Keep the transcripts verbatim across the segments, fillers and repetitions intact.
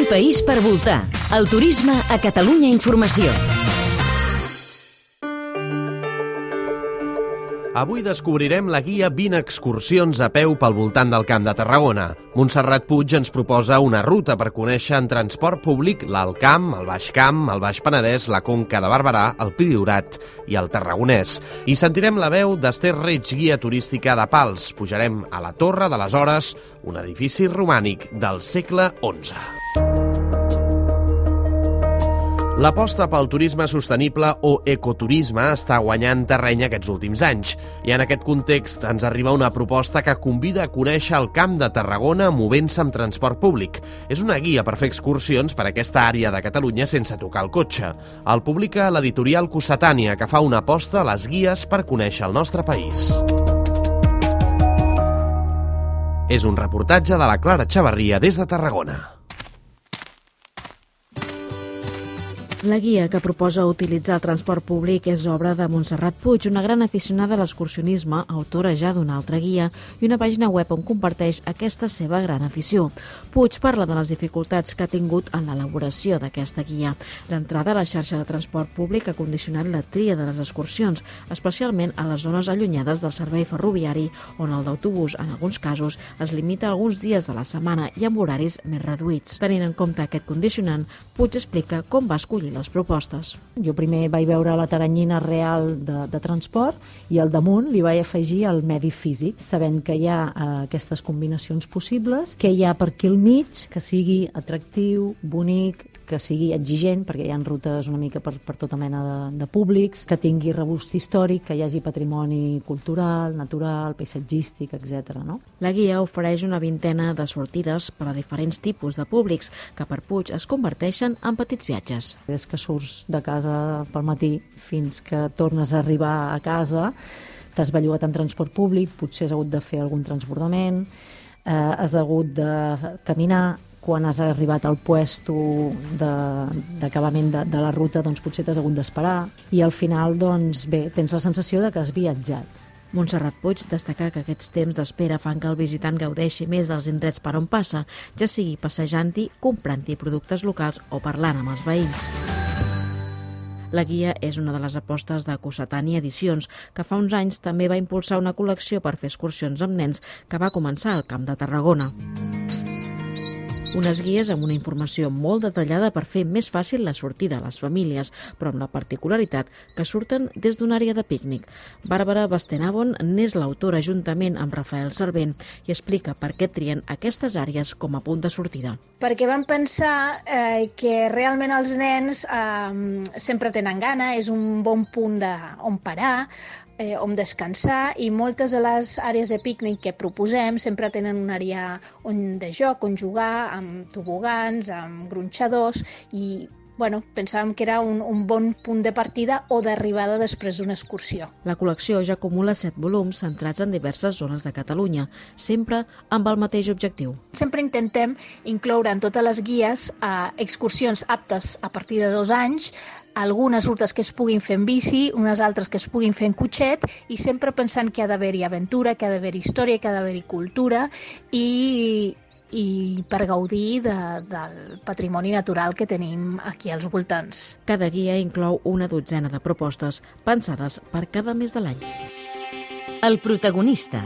Un país per voltar. El turisme a Catalunya Informació. Avui descobrirem la guia vint excursions a peu pel voltant del Camp de Tarragona. Montserrat Puig ens proposa una ruta per conèixer en transport públic l'Alt Camp, el Baix Camp, el Baix Penedès, la Conca de Barberà, el Priorat i el Tarragonès. I sentirem la veu d'Ester Reig, guia turística de Pals. Pujarem a la Torre de les Hores, un edifici romànic del segle onze. L'aposta pel turisme sostenible o ecoturisme està guanyant terreny aquests últims anys. I en aquest context ens arriba una proposta que convida a conèixer el Camp de Tarragona movent-se amb transport públic. És una guia per fer excursions per aquesta àrea de Catalunya sense tocar el cotxe. El publica l'editorial Cossetània, que fa una aposta a les guies per conèixer el nostre país. És un reportatge de la Clara Chavarria des de Tarragona. La guia que proposa utilitzar el transport públic és obra de Montserrat Puig, una gran aficionada a l'excursionisme, autora ja d'una altra guia i una pàgina web on comparteix aquesta seva gran afició. Puig parla de les dificultats que ha tingut en l'elaboració d'aquesta guia. L'entrada a la xarxa de transport públic ha condicionat la tria de les excursions, especialment a les zones allunyades del servei ferroviari, on el d'autobús, en alguns casos, es limita a alguns dies de la setmana i amb horaris més reduïts. Tenint en compte aquest condicionant, Puig explica com va escollir les propostes. Jo primer vaig veure la taranyina real de, de transport i al damunt li vaig afegir el medi físic, sabent que hi ha eh, aquestes combinacions possibles, que hi ha per aquí al mig, que sigui atractiu, bonic, que sigui exigent, perquè hi ha rutes una mica per, per tota mena de, de públics, que tingui regust històric, que hi hagi patrimoni cultural, natural, paisatgístic, etcètera. No? La guia ofereix una vintena de sortides per a diferents tipus de públics, que per Puig es converteixen en petits viatges. Des que surts de casa pel matí fins que tornes a arribar a casa, t'has bellugat en transport públic, potser has hagut de fer algun transbordament, eh, has hagut de caminar. Quan has arribat al puesto d'acabament de, de, de la ruta, doncs potser t'has hagut d'esperar i al final, doncs bé, tens la sensació de que has viatjat. Montserrat Puig destaca que aquests temps d'espera fan que el visitant gaudeixi més dels indrets per on passa, ja sigui passejant-hi, comprant-hi productes locals o parlant amb els veïns. La guia és una de les apostes de Cossetània Edicions, que fa uns anys també va impulsar una col·lecció per fer excursions amb nens que va començar al Camp de Tarragona. Unes guies amb una informació molt detallada per fer més fàcil la sortida a les famílies, però amb la particularitat que surten des d'una àrea de pícnic. Bàrbara Bastenabon n'és l'autora juntament amb Rafael Servent i explica per què trien aquestes àrees com a punt de sortida. Perquè vam pensar eh, que realment els nens eh, sempre tenen gana, és un bon punt de, on parar, Eh, on descansar, i moltes de les àrees de pícnic que proposem sempre tenen una àrea on de joc, on jugar, amb tobogans, amb gronxadors, i bueno, pensàvem que era un, un bon punt de partida o d'arribada després d'una excursió. La col·lecció ja acumula set volums centrats en diverses zones de Catalunya, sempre amb el mateix objectiu. Sempre intentem incloure en totes les guies eh, excursions aptes a partir de dos anys, algunes rutes que es puguin fer en bici, unes altres que es puguin fer en cotxet, i sempre pensant que ha d'haver-hi aventura, que ha d'haver-hi història, que ha d'haver-hi cultura i, i per gaudir de, del patrimoni natural que tenim aquí als voltants. Cada guia inclou una dotzena de propostes pensades per cada mes de l'any. El protagonista.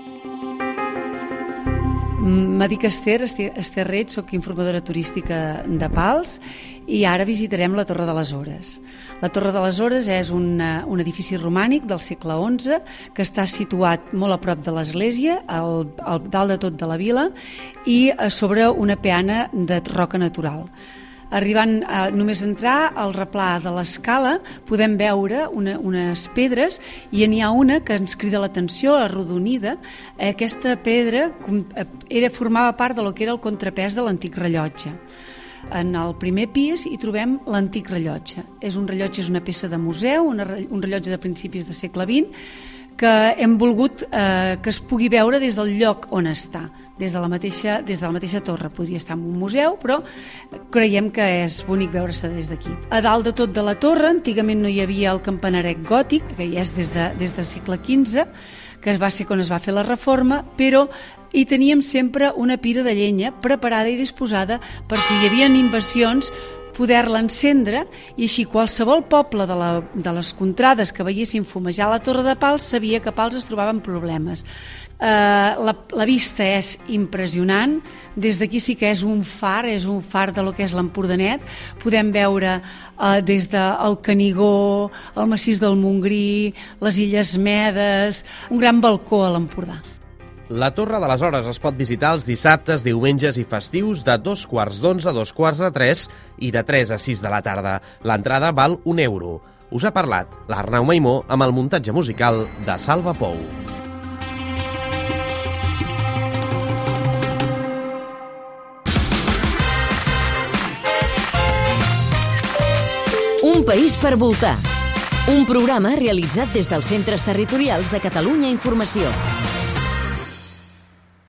Me dic Ester, Ester Reig, soc informadora turística de Pals i ara visitarem la Torre de les Hores. La Torre de les Hores és un, un edifici romànic del segle onze que està situat molt a prop de l'església, al, al dalt de tot de la vila, i sobre una peana de roca natural. Arribant a només entrar al replà de l'escala podem veure una, unes pedres i n'hi ha una que ens crida l'atenció, arrodonida. Aquesta pedra era, formava part de lo que era el contrapès de l'antic rellotge. En el primer pis hi trobem l'antic rellotge. És un rellotge, és una peça de museu, una, un rellotge de principis del segle vint, que hem volgut eh, que es pugui veure des del lloc on està, des de la mateixa, des de la mateixa torre. Podria estar en un museu, però creiem que és bonic veure-se des d'aquí. A dalt de tot de la torre, antigament no hi havia el campaneret gòtic, que ja és des, de, des del segle quinze, que va ser quan es va fer la reforma, però hi teníem sempre una pira de llenya preparada i disposada per si hi havia invasions poder-la encendre, i així qualsevol poble de, la, de les contrades que veiessin fumejar la Torre de Pals sabia que a Pals es trobaven problemes. Eh, la, la vista és impressionant, des d'aquí sí que és un far, és un far de lo que és l'Empordanet, podem veure eh, des del Canigó, el massís del Montgrí, les Illes Medes, un gran balcó a l'Empordà. La Torre de les Hores es pot visitar els dissabtes, diumenges i festius de dos quarts d'onze a dos quarts de tres i de tres a sis de la tarda. L'entrada val un euro. Us ha parlat l'Arnau Maimó amb el muntatge musical de Salva Pou. Un país per voltar. Un programa realitzat des dels Centres Territorials de Catalunya Informació.